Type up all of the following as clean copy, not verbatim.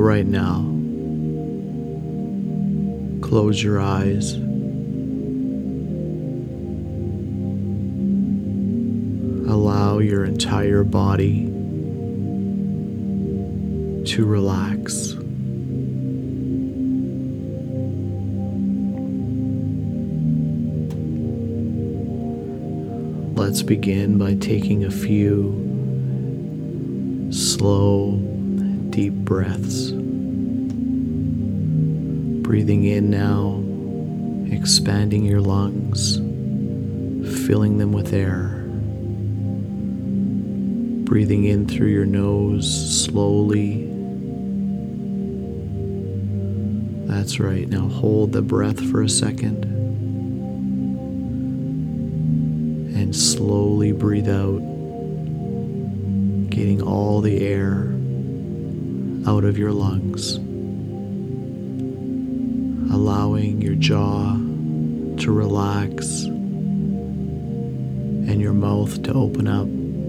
right now, close your eyes. Allow your entire body to relax. Let's begin by taking a few slow, deep breaths. Breathing in now, expanding your lungs, filling them with air. Breathing in through your nose slowly. That's right. Now hold the breath for a second. And slowly breathe out, getting all the air out of your lungs. Allowing your jaw to relax and your mouth to open up.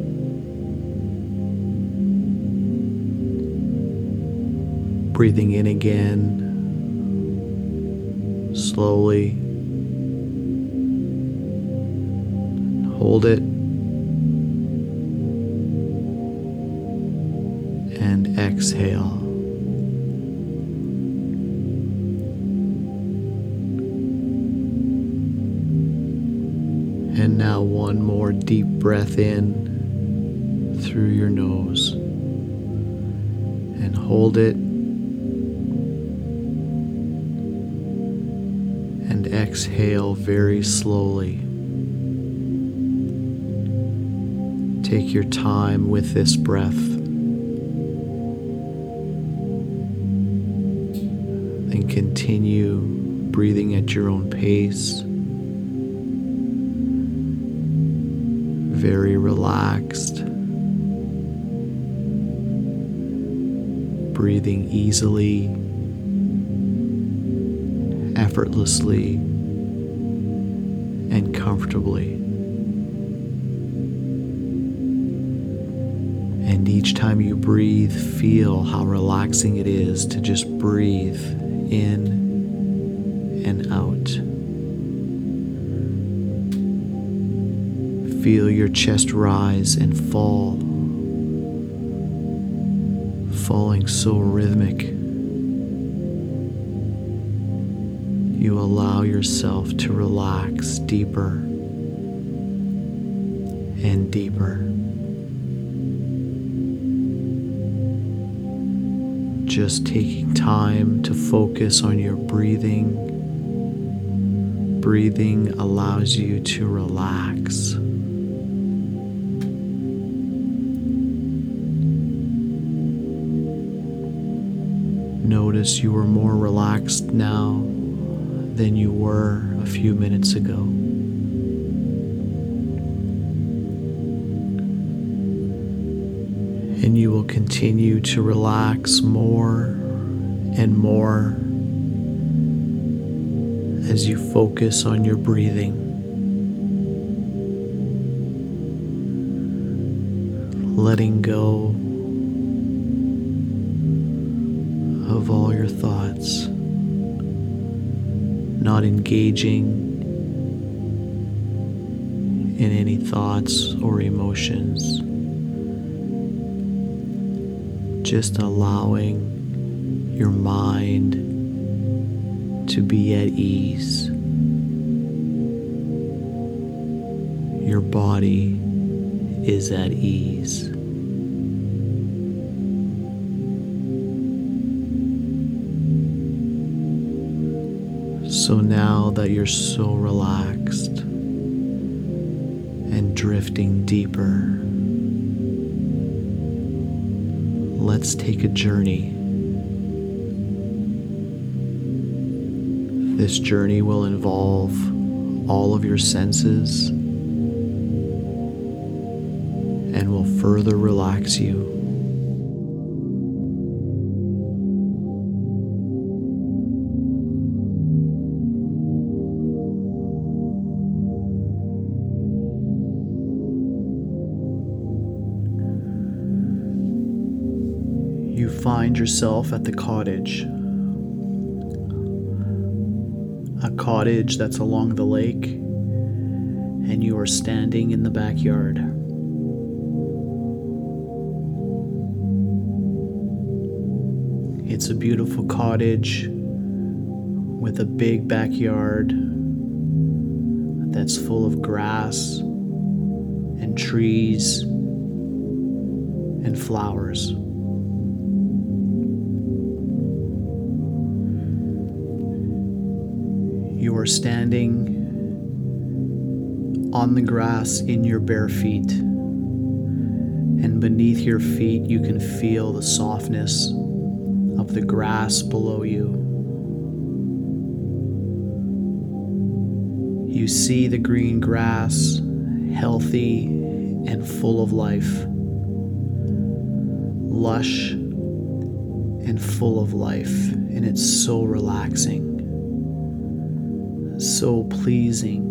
Breathing in again, slowly. Hold it. And exhale. And now one more deep breath in through your nose. And hold it. And exhale very slowly. Take your time with this breath. And continue breathing at your own pace. Very relaxed. Breathing easily, effortlessly, and comfortably. And each time you breathe, feel how relaxing it is to just breathe in and out. Feel your chest rise and fall, falling so rhythmic. You allow yourself to relax deeper and deeper. Just taking time to focus on your breathing. Breathing allows you to relax. Notice you are more relaxed now than you were a few minutes ago. And you will continue to relax more and more as you focus on your breathing. Letting go of all your thoughts, not engaging in any thoughts or emotions. Just allowing your mind to be at ease. Your body is at ease. So now that you're so relaxed and drifting deeper, let's take a journey. This journey will involve all of your senses and will further relax you. You find yourself at the cottage. A cottage that's along the lake, and you are standing in the backyard. It's a beautiful cottage with a big backyard that's full of grass and trees and flowers. You are standing on the grass in your bare feet, and beneath your feet you can feel the softness of the grass below you. You see the green grass, healthy and full of life, lush and full of life, and it's so relaxing, so pleasing.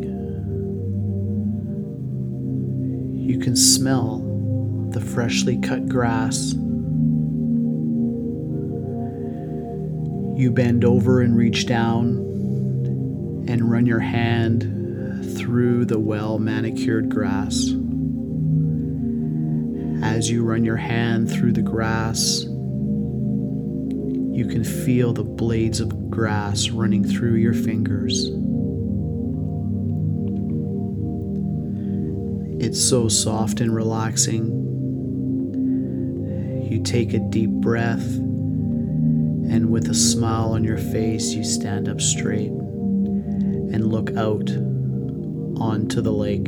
You can smell the freshly cut grass. You bend over and reach down and run your hand through the well-manicured grass. As you run your hand through the grass, you can feel the blades of grass running through your fingers. It's so soft and relaxing. You take a deep breath, and with a smile on your face, you stand up straight and look out onto the lake.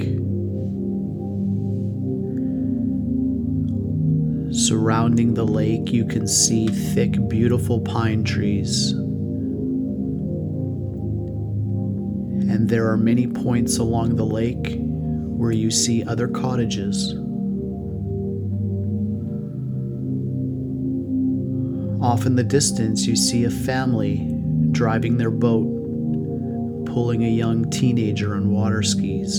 Surrounding the lake, you can see thick, beautiful pine trees. And there are many points along the lake where you see other cottages. Off in the distance, you see a family driving their boat, pulling a young teenager on water skis.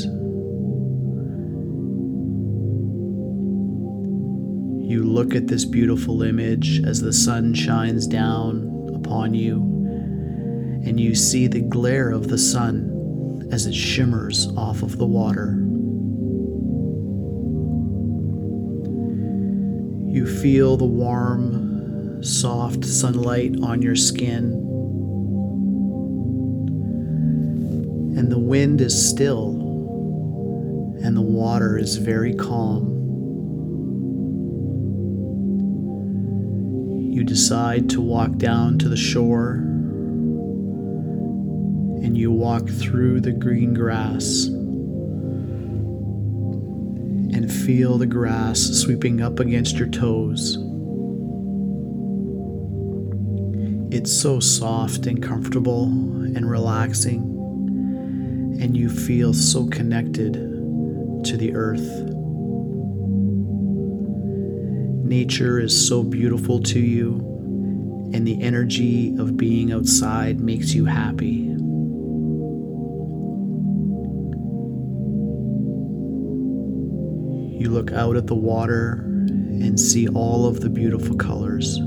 You look at this beautiful image as the sun shines down upon you, and you see the glare of the sun as it shimmers off of the water. You feel the warm, soft sunlight on your skin, and the wind is still, and the water is very calm. You decide to walk down to the shore, and you walk through the green grass and feel the grass sweeping up against your toes. It's so soft and comfortable and relaxing, and you feel so connected to the earth. Nature is so beautiful to you, and the energy of being outside makes you happy. You look out at the water and see all of the beautiful colors.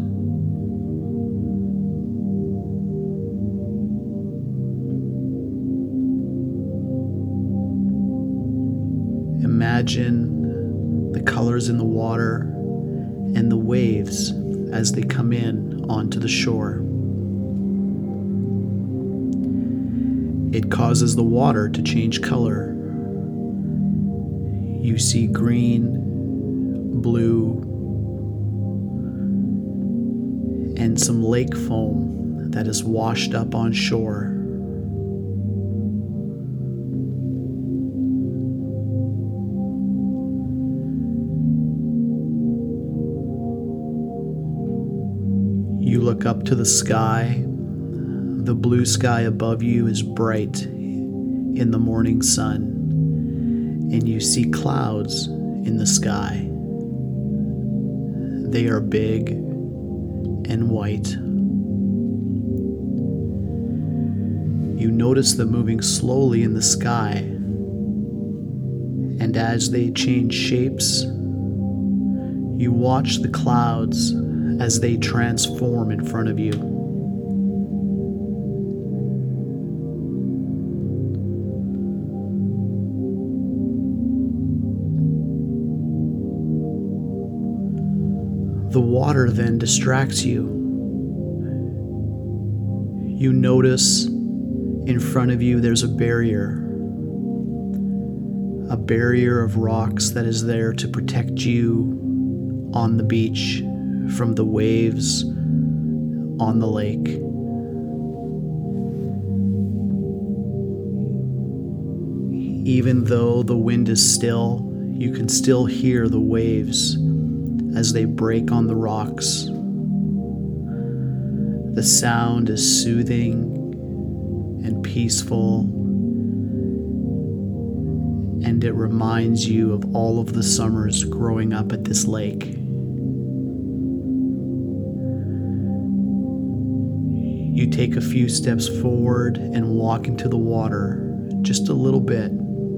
Imagine the colors in the water and the waves as they come in onto the shore. It causes the water to change color. You see green, blue, and some lake foam that is washed up on shore. You look up to the sky. The blue sky above you is bright in the morning sun, and you see clouds in the sky. They are big and white. You notice them moving slowly in the sky, and as they change shapes, you watch the clouds as they transform in front of you. The water then distracts you. You notice in front of you there's a barrier of rocks that is there to protect you on the beach from the waves on the lake. Even though the wind is still, you can still hear the waves as they break on the rocks. The sound is soothing and peaceful, and it reminds you of all of the summers growing up at this lake. You take a few steps forward and walk into the water just a little bit.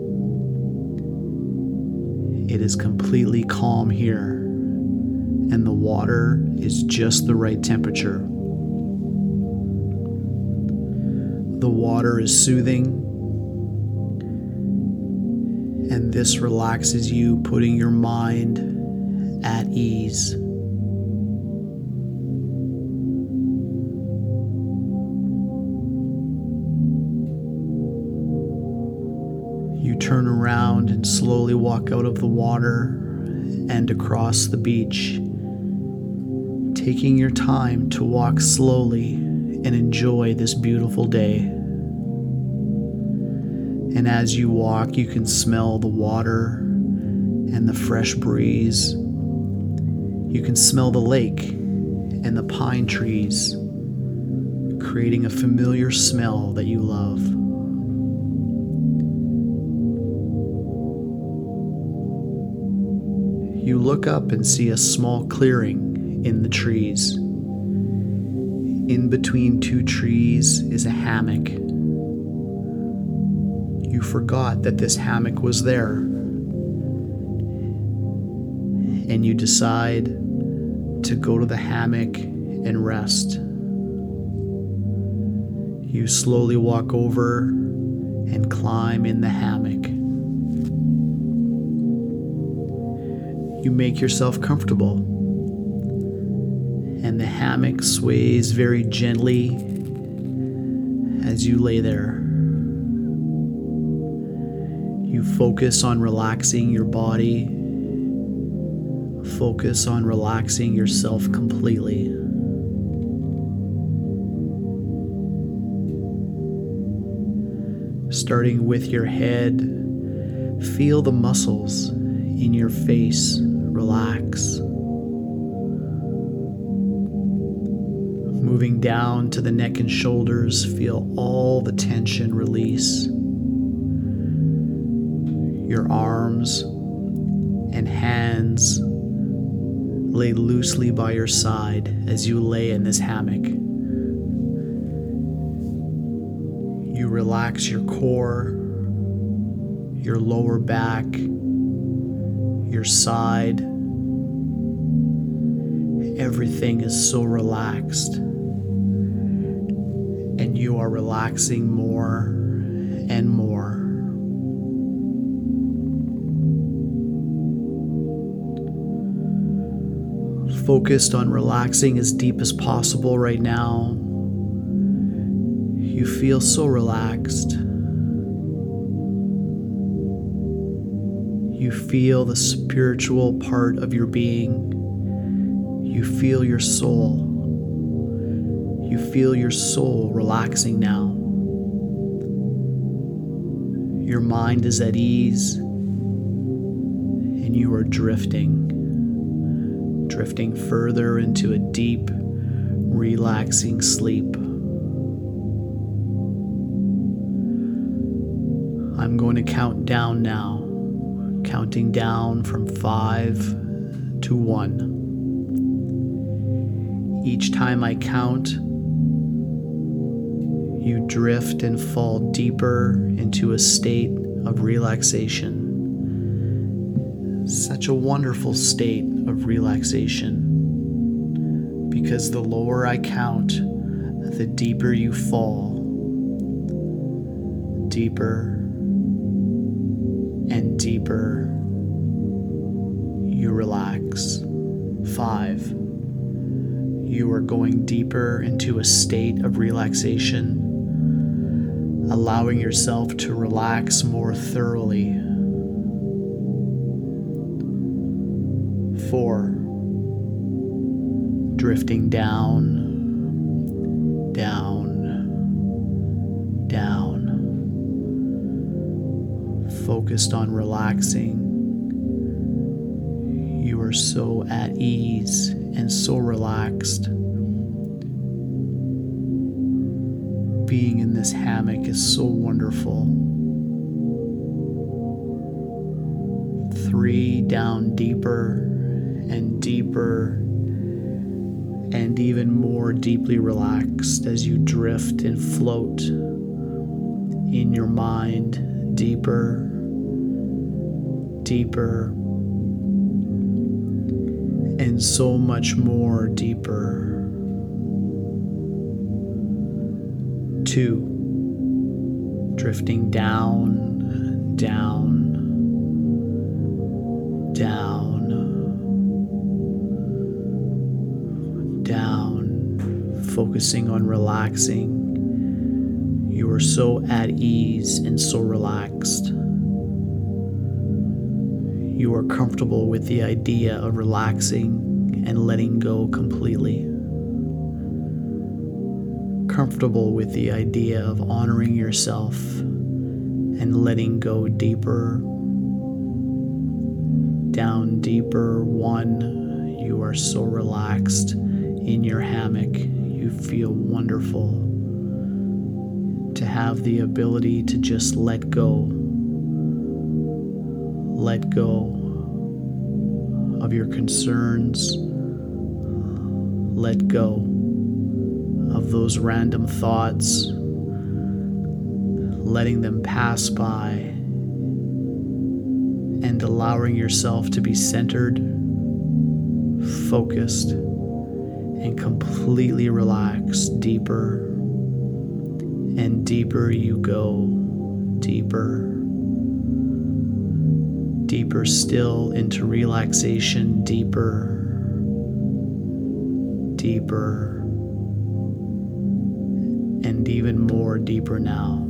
It is completely calm here, and the water is just the right temperature. The water is soothing, and this relaxes you, putting your mind at ease. You turn around and slowly walk out of the water and across the beach, taking your time to walk slowly and enjoy this beautiful day. And as you walk, you can smell the water and the fresh breeze. You can smell the lake and the pine trees, creating a familiar smell that you love. You look up and see a small clearing in the trees. In between two trees is a hammock. You forgot that this hammock was there, and you decide to go to the hammock and rest. You slowly walk over and climb in the hammock. You make yourself comfortable, and the hammock sways very gently as you lay there. You focus on relaxing your body, focus on relaxing yourself completely. Starting with your head, feel the muscles in your face relax. Moving down to the neck and shoulders, feel all the tension release. Your arms and hands lay loosely by your side as you lay in this hammock. You relax your core, your lower back, your side. Everything is so relaxed, and you are relaxing more and more. Focused on relaxing as deep as possible right now. You feel so relaxed. You feel the spiritual part of your being. You feel your soul. You feel your soul relaxing now. Your mind is at ease, and you are drifting further into a deep, relaxing sleep. I'm going to count down now, counting down from 5 to 1. Each time I count, you drift and fall deeper into a state of relaxation. Such a wonderful state of relaxation. because the lower I count, the deeper you fall. Deeper and deeper you relax. 5. You are going deeper into a state of relaxation, allowing yourself to relax more thoroughly. 4. Drifting down, down, down. Focused on relaxing. You are so at ease and so relaxed. Being in this hammock is so wonderful. 3, down deeper and deeper and even more deeply relaxed as you drift and float in your mind deeper, deeper, and so much more deeper. 2, drifting down, down, down, down, focusing on relaxing. You are so at ease and so relaxed. You are comfortable with the idea of relaxing and letting go completely. Comfortable with the idea of honoring yourself and letting go deeper, down deeper. 1, you are so relaxed in your hammock. You feel wonderful to have the ability to just let go. Let go of your concerns. Let go of those random thoughts, letting them pass by and allowing yourself to be centered, focused, and completely relaxed. Deeper and deeper you go. Deeper, deeper still into relaxation. Deeper, deeper, and even more deeper now.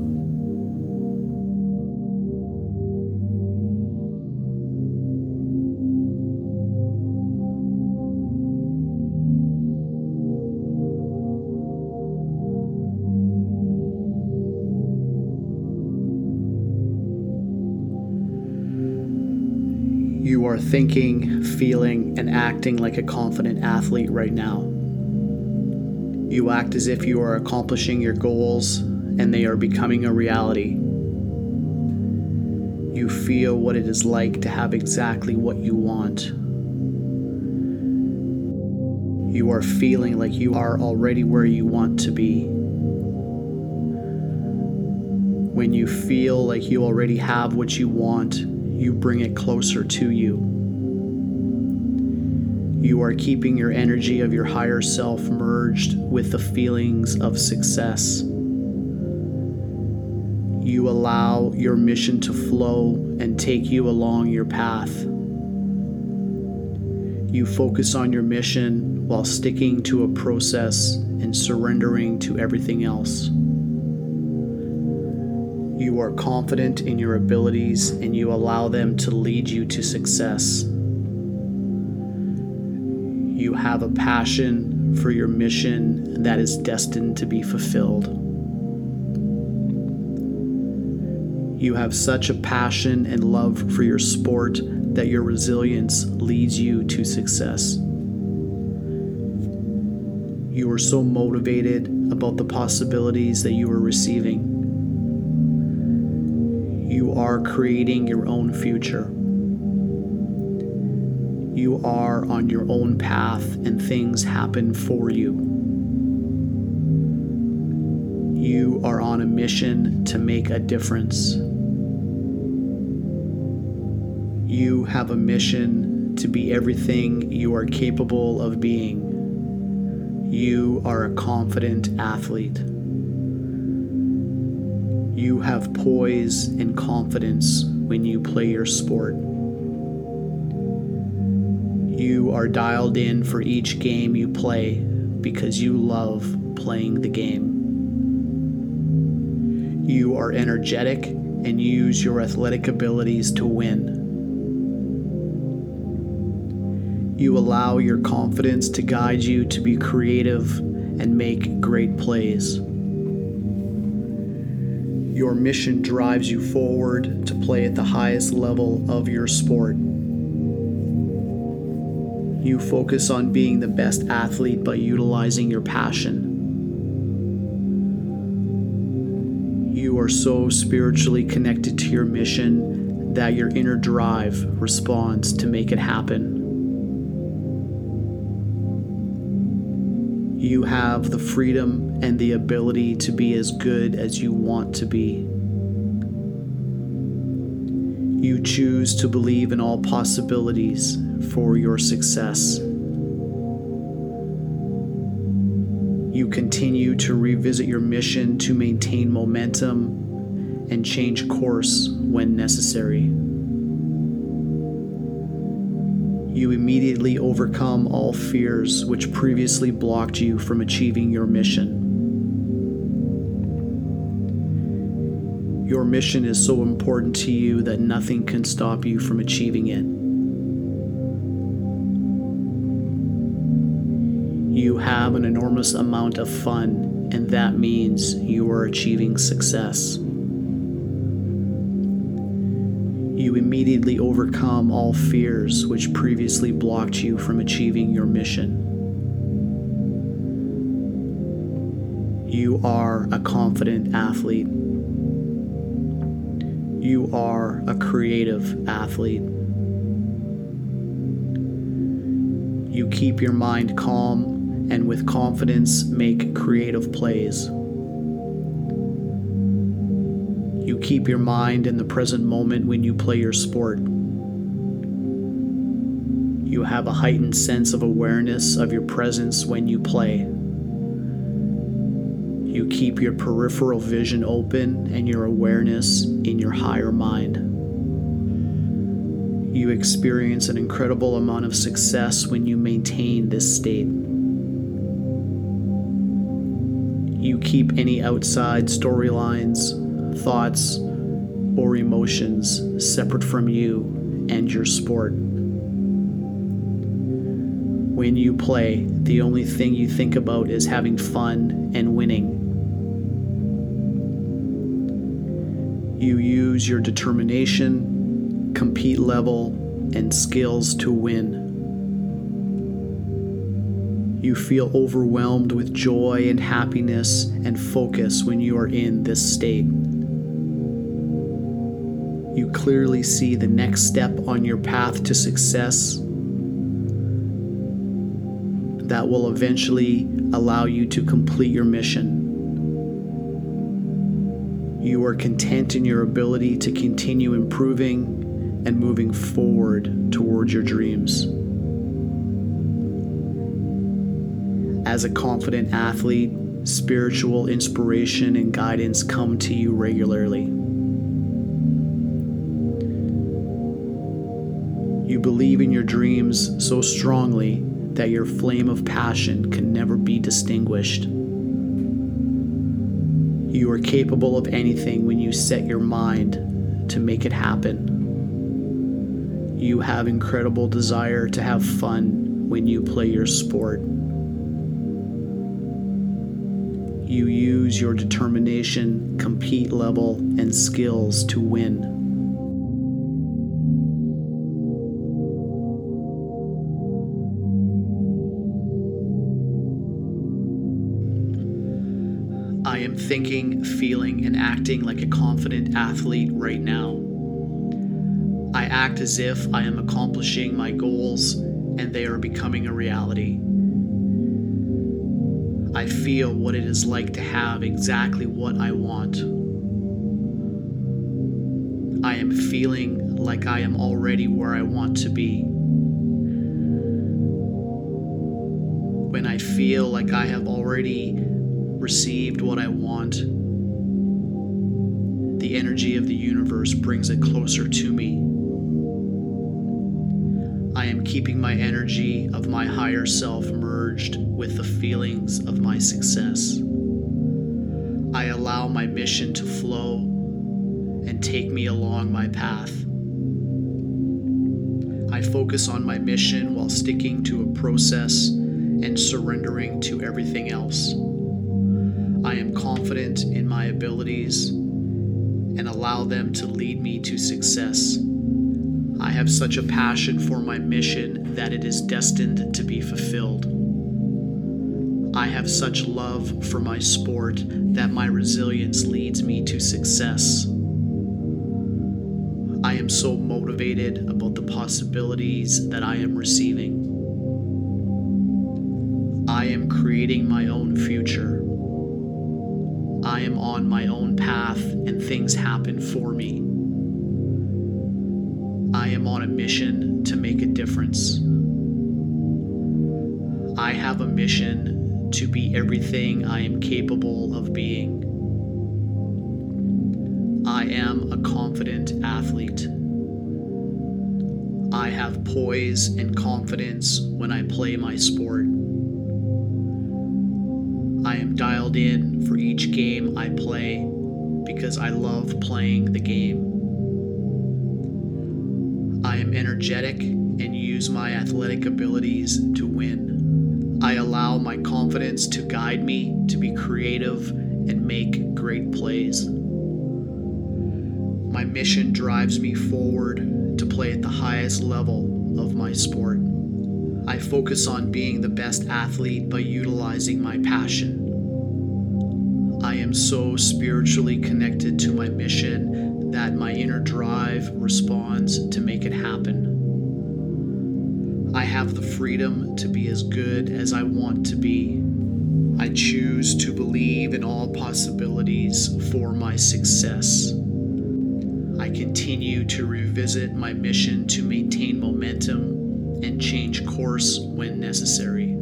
You are thinking, feeling, and acting like a confident athlete right now. You act as if you are accomplishing your goals and they are becoming a reality. You feel what it is like to have exactly what you want. You are feeling like you are already where you want to be. When you feel like you already have what you want, you bring it closer to you. You are keeping your energy of your higher self merged with the feelings of success. You allow your mission to flow and take you along your path. You focus on your mission while sticking to a process and surrendering to everything else. You are confident in your abilities and you allow them to lead you to success. You have a passion for your mission that is destined to be fulfilled. You have such a passion and love for your sport that your resilience leads you to success. You are so motivated about the possibilities that you are receiving. You are creating your own future. You are on your own path and things happen for you. You are on a mission to make a difference. You have a mission to be everything you are capable of being. You are a confident athlete. You have poise and confidence when you play your sport. You are dialed in for each game you play because you love playing the game. You are energetic and use your athletic abilities to win. You allow your confidence to guide you to be creative and make great plays. Your mission drives you forward to play at the highest level of your sport. You focus on being the best athlete by utilizing your passion. You are so spiritually connected to your mission that your inner drive responds to make it happen. You have the freedom and the ability to be as good as you want to be. You choose to believe in all possibilities for your success. You continue to revisit your mission to maintain momentum and change course when necessary. You immediately overcome all fears which previously blocked you from achieving your mission. Your mission is so important to you that nothing can stop you from achieving it. You have an enormous amount of fun, and that means you are achieving success. You immediately overcome all fears which previously blocked you from achieving your mission. You are a confident athlete. You are a creative athlete. You keep your mind calm and with confidence make creative plays. You keep your mind in the present moment when you play your sport. You have a heightened sense of awareness of your presence when you play. You keep your peripheral vision open and your awareness in your higher mind. You experience an incredible amount of success when you maintain this state. You keep any outside storylines, thoughts, or emotions separate from you and your sport. When you play, the only thing you think about is having fun and winning. You use your determination, compete level, and skills to win. You feel overwhelmed with joy and happiness and focus when you are in this state. You clearly see the next step on your path to success that will eventually allow you to complete your mission. You are content in your ability to continue improving and moving forward towards your dreams. As a confident athlete, spiritual inspiration and guidance come to you regularly. You believe in your dreams so strongly that your flame of passion can never be extinguished. You are capable of anything when you set your mind to make it happen. You have incredible desire to have fun when you play your sport. You use your determination, compete level, and skills to win. I am thinking, feeling, and acting like a confident athlete right now. I act as if I am accomplishing my goals and they are becoming a reality. I feel what it is like to have exactly what I want. I am feeling like I am already where I want to be. When I feel like I have already received what I want, the energy of the universe brings it closer to me. I am keeping my energy of my higher self merged with the feelings of my success. I allow my mission to flow and take me along my path. I focus on my mission while sticking to a process and surrendering to everything else. I am confident in my abilities and allow them to lead me to success. I have such a passion for my mission that it is destined to be fulfilled. I have such love for my sport that my resilience leads me to success. I am so motivated about the possibilities that I am receiving. I am creating my own future. I am on my own path and things happen for me. I am on a mission to make a difference. I have a mission to be everything I am capable of being. I am a confident athlete. I have poise and confidence when I play my sport. I am dialed in for each game I play because I love playing the game. I am energetic and use my athletic abilities to win. I allow my confidence to guide me to be creative and make great plays. My mission drives me forward to play at the highest level of my sport. I focus on being the best athlete by utilizing my passion. I am so spiritually connected to my mission that my inner drive responds to make it happen. I have the freedom to be as good as I want to be. I choose to believe in all possibilities for my success. I continue to revisit my mission to maintain momentum and change course when necessary.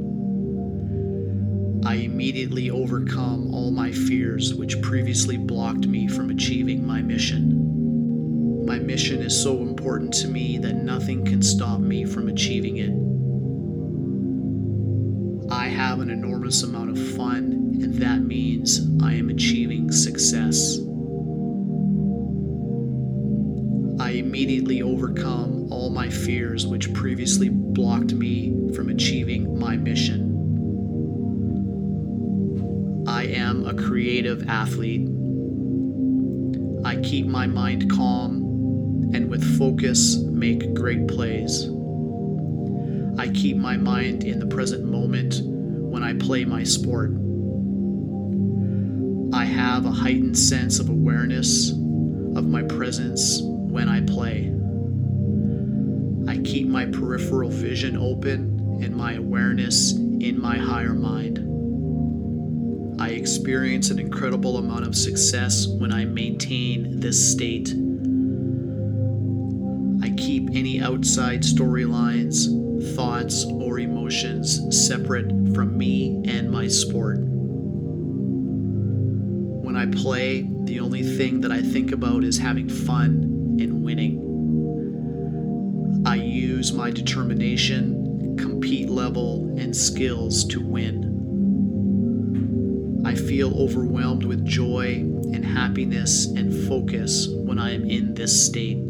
I immediately overcome all my fears which previously blocked me from achieving my mission. My mission is so important to me that nothing can stop me from achieving it. I have an enormous amount of fun, and that means I am achieving success. I immediately overcome all my fears which previously blocked me from achieving my mission. I am a creative athlete. I keep my mind calm and with focus make great plays. I keep my mind in the present moment when I play my sport. I have a heightened sense of awareness of my presence when I play. I keep my peripheral vision open and my awareness in my higher mind. I experience an incredible amount of success when I maintain this state. I keep any outside storylines, thoughts, or emotions separate from me and my sport. When I play, the only thing that I think about is having fun and winning. I use my determination, compete level, and skills to win. I feel overwhelmed with joy and happiness and focus when I am in this state.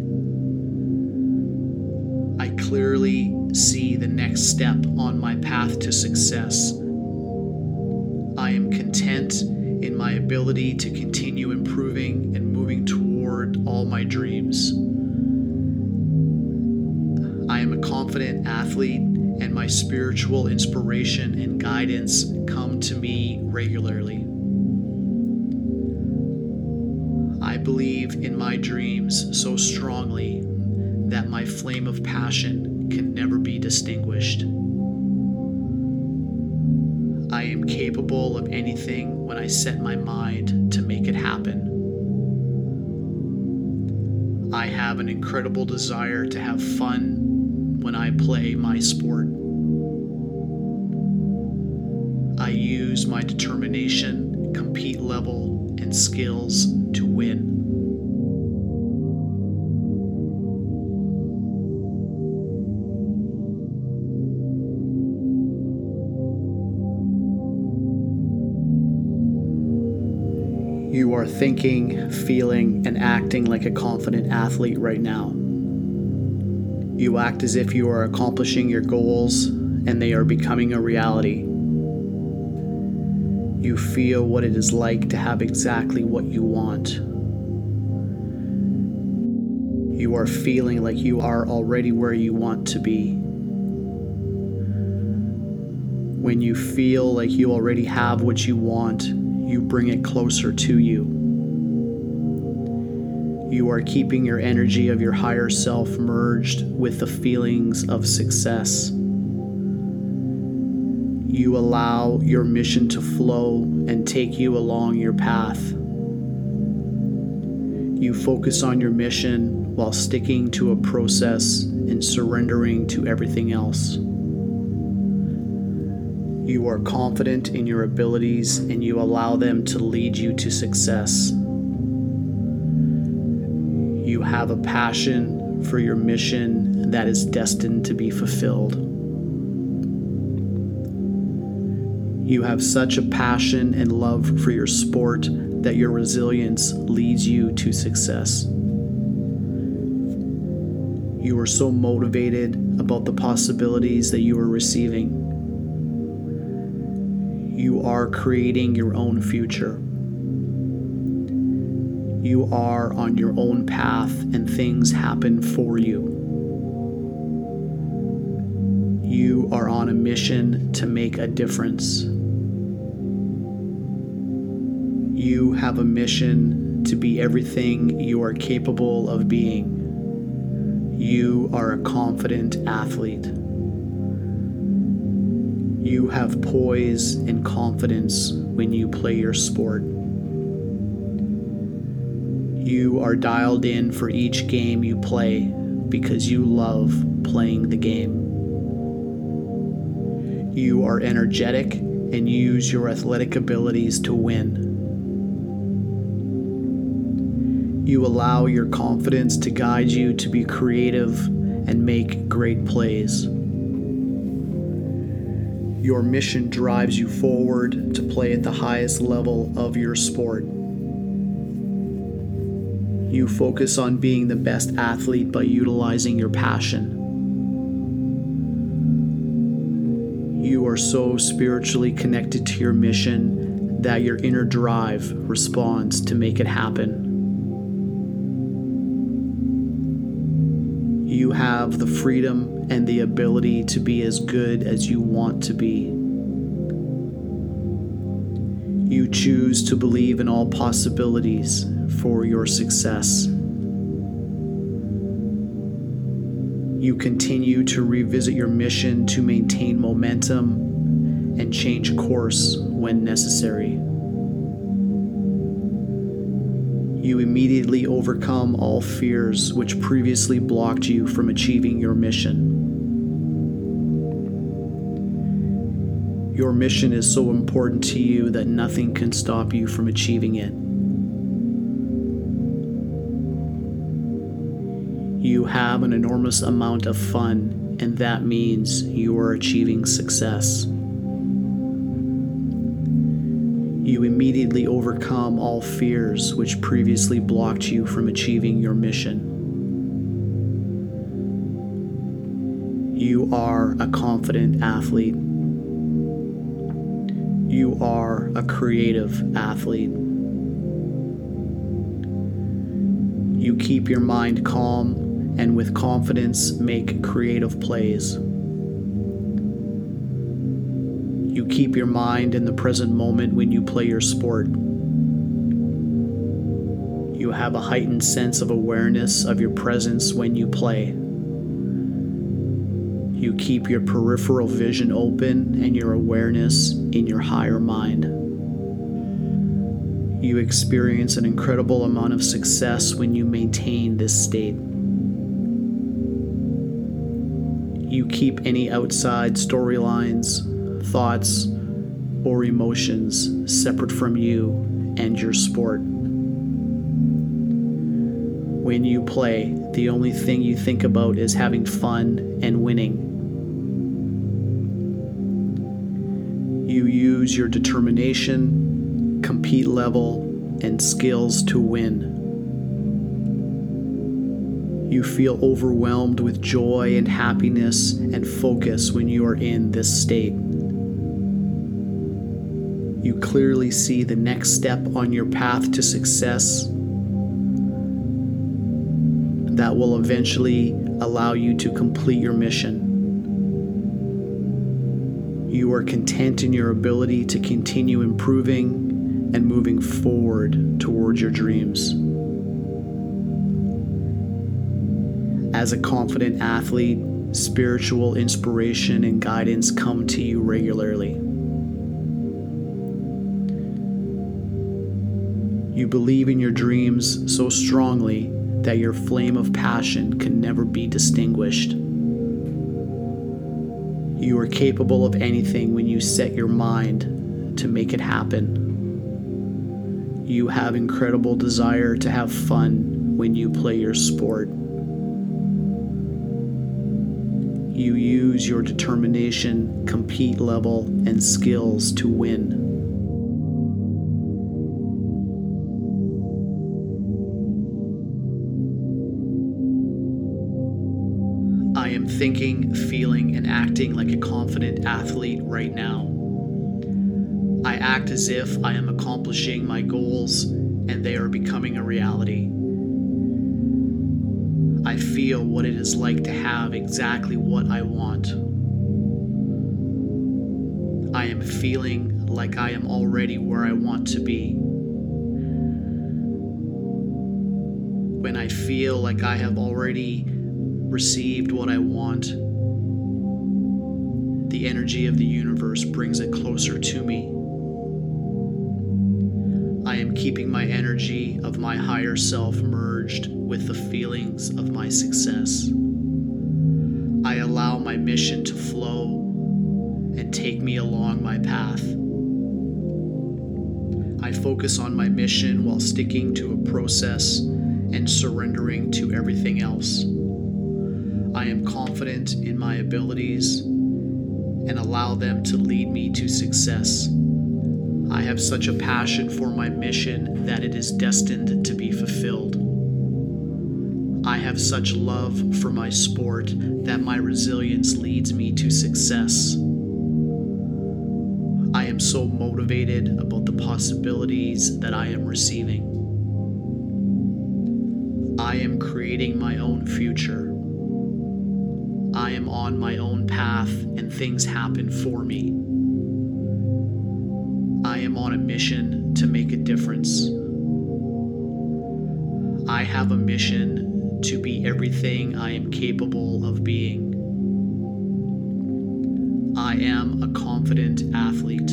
I clearly see the next step on my path to success. I am content in my ability to continue improving and moving toward all my dreams. I am a confident athlete, and my spiritual inspiration and guidance come to me regularly. I believe in my dreams so strongly that my flame of passion can never be extinguished. I am capable of anything when I set my mind to make it happen. I have an incredible desire to have fun when I play my sport. I use my determination, compete level, and skills to win. You are thinking, feeling, and acting like a confident athlete right now. You act as if you are accomplishing your goals and they are becoming a reality. You feel what it is like to have exactly what you want. You are feeling like you are already where you want to be. When you feel like you already have what you want, you bring it closer to you. You are keeping your energy of your higher self merged with the feelings of success. You allow your mission to flow and take you along your path. You focus on your mission while sticking to a process and surrendering to everything else. You are confident in your abilities and you allow them to lead you to success. You have a passion for your mission that is destined to be fulfilled. You have such a passion and love for your sport that your resilience leads you to success. You are so motivated about the possibilities that you are receiving. You are creating your own future. You are on your own path and things happen for you. You are on a mission to make a difference. You have a mission to be everything you are capable of being. You are a confident athlete. You have poise and confidence when you play your sport. You are dialed in for each game you play because you love playing the game. You are energetic and use your athletic abilities to win. You allow your confidence to guide you to be creative and make great plays. Your mission drives you forward to play at the highest level of your sport. You focus on being the best athlete by utilizing your passion. You are so spiritually connected to your mission that your inner drive responds to make it happen. You have the freedom and the ability to be as good as you want to be. You choose to believe in all possibilities for your success. You continue to revisit your mission to maintain momentum and change course when necessary. You immediately overcome all fears which previously blocked you from achieving your mission. Your mission is so important to you that nothing can stop you from achieving it. You have an enormous amount of fun, and that means you are achieving success. You immediately overcome all fears which previously blocked you from achieving your mission. You are a confident athlete. You are a creative athlete. You keep your mind calm and with confidence make creative plays. You keep your mind in the present moment when you play your sport. You have a heightened sense of awareness of your presence when you play. You keep your peripheral vision open and your awareness in your higher mind. You experience an incredible amount of success when you maintain this state. You keep any outside storylines, thoughts, or emotions separate from you and your sport. When you play, the only thing you think about is having fun and winning. You use your determination, compete level, and skills to win. You feel overwhelmed with joy and happiness and focus when you are in this state. You clearly see the next step on your path to success that will eventually allow you to complete your mission. You are content in your ability to continue improving and moving forward towards your dreams. As a confident athlete, spiritual inspiration and guidance come to you regularly. You believe in your dreams so strongly that your flame of passion can never be extinguished. You are capable of anything when you set your mind to make it happen. You have incredible desire to have fun when you play your sport. You use your determination, compete level, and skills to win. I am thinking, feeling, and acting like a confident athlete right now. I act as if I am accomplishing my goals and they are becoming a reality. I feel what it is like to have exactly what I want. I am feeling like I am already where I want to be. When I feel like I have already received what I want, the energy of the universe brings it closer to me. I am keeping my energy of my higher self merged with the feelings of my success. I allow my mission to flow and take me along my path. I focus on my mission while sticking to a process and surrendering to everything else. I am confident in my abilities and allow them to lead me to success. I have such a passion for my mission that it is destined to be fulfilled. I have such love for my sport that my resilience leads me to success. I am so motivated about the possibilities that I am receiving. I am creating my own future. I am on my own path and things happen for me. I am on a mission to make a difference. I have a mission to be everything I am capable of being. I am a confident athlete.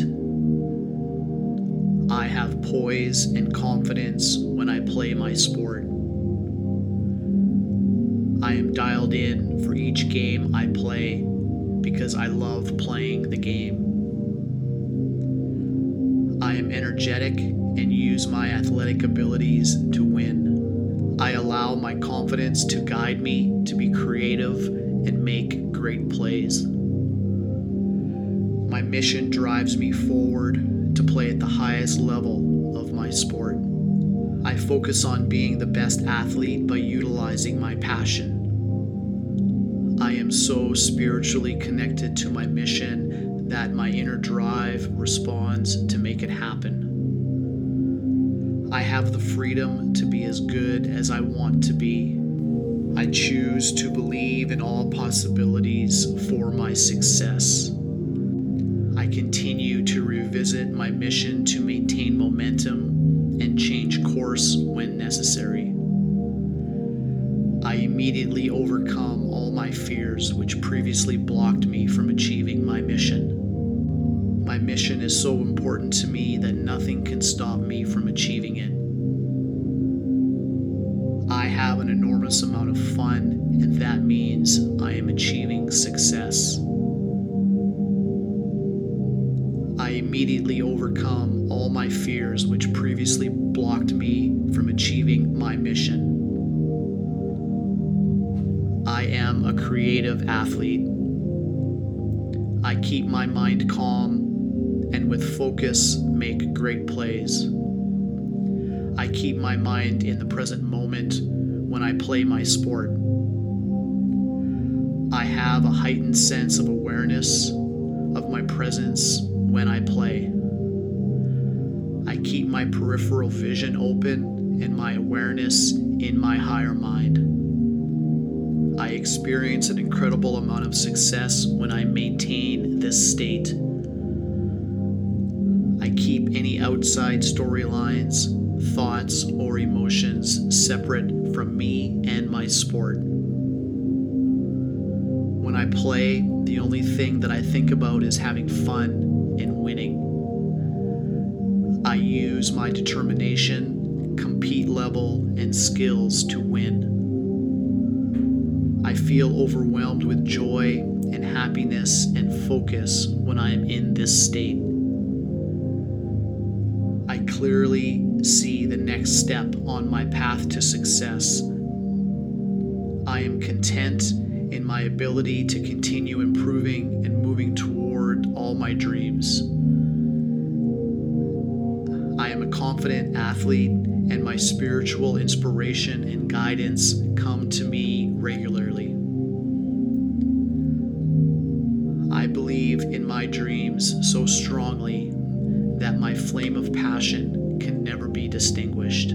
I have poise and confidence when I play my sport. I am dialed in for each game I play because I love playing the game. I am energetic and use my athletic abilities to win. I allow my confidence to guide me to be creative and make great plays. My mission drives me forward to play at the highest level of my sport. I focus on being the best athlete by utilizing my passion. I am so spiritually connected to my mission that my inner drive responds to make it happen. I have the freedom to be as good as I want to be. I choose to believe in all possibilities for my success. I continue to revisit my mission to maintain momentum and change course when necessary. I immediately overcome all my fears which previously blocked me from achieving my mission. My mission is so important to me that nothing can stop me from achieving it. I have an enormous amount of fun, and that means I am achieving success. I immediately overcome all my fears which previously blocked me from achieving my mission. I am a creative athlete. I keep my mind calm and with focus make great plays. I keep my mind in the present moment when I play my sport. I have a heightened sense of awareness of my presence when I play. I keep my peripheral vision open and my awareness in my higher mind. I experience an incredible amount of success when I maintain this state. I keep any outside storylines, thoughts, or emotions separate from me and my sport. When I play, the only thing that I think about is having fun and winning. I use my determination, compete level, and skills to win. I feel overwhelmed with joy and happiness and focus when I am in this state. I clearly see the next step on my path to success. I am content in my ability to continue improving and moving toward all my dreams. I am a confident athlete, and my spiritual inspiration and guidance come to me regularly. I believe in my dreams so strongly that my flame of passion can never be extinguished.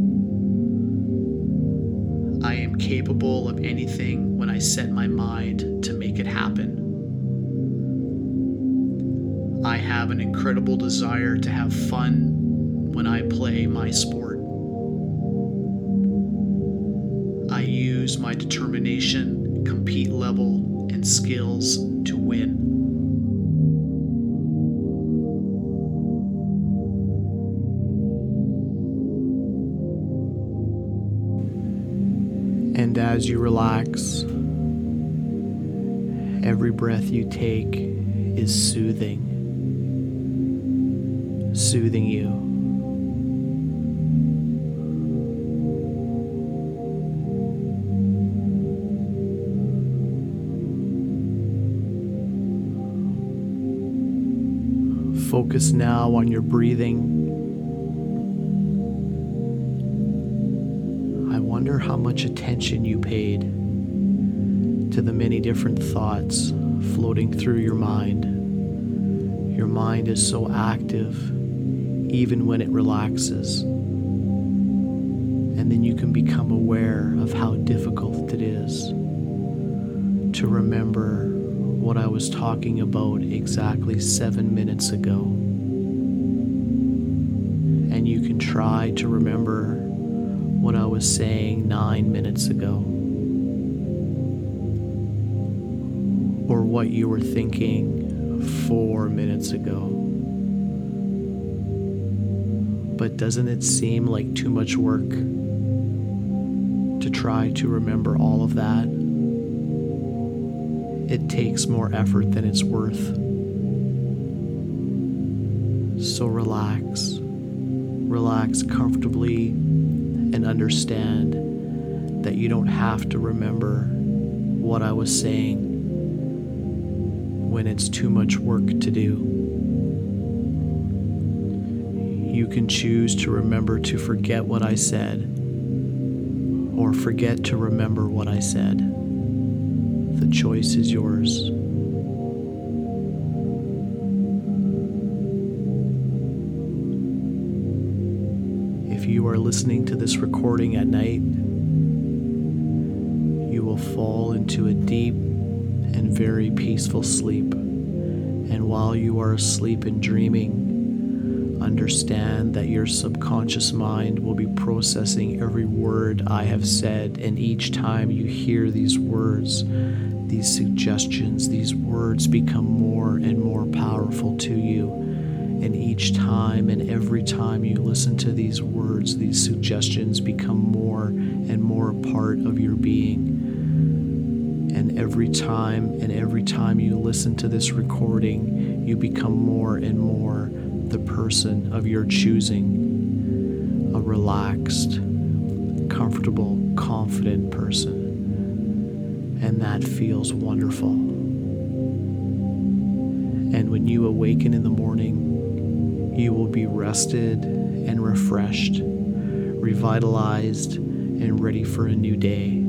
I am capable of anything when I set my mind to make it happen. I have an incredible desire to have fun when I play my sport. I use my determination, compete level, and skills to win. And as you relax, every breath you take is soothing you. Focus now on your breathing. I wonder how much attention you paid to the many different thoughts floating through your mind. Your mind is so active even when it relaxes. And then you can become aware of how difficult it is to remember what I was talking about exactly 7 minutes ago. And you can try to remember what I was saying 9 minutes ago, or what you were thinking 4 minutes ago. But doesn't it seem like too much work to try to remember all of that? It takes more effort than it's worth. So relax comfortably, and understand that you don't have to remember what I was saying when it's too much work to do. You can choose to remember to forget what I said, or forget to remember what I said. The choice is yours. If you are listening to this recording at night, you will fall into a deep and very peaceful sleep. And while you are asleep and dreaming, understand that your subconscious mind will be processing every word I have said, and each time you hear these words, these suggestions, these words become more and more powerful to you. And each time and every time you listen to these words, these suggestions become more and more a part of your being. And every time you listen to this recording, you become more and more the person of your choosing, a relaxed, comfortable, confident person. And that feels wonderful. And when you awaken in the morning, you will be rested and refreshed, revitalized, and ready for a new day.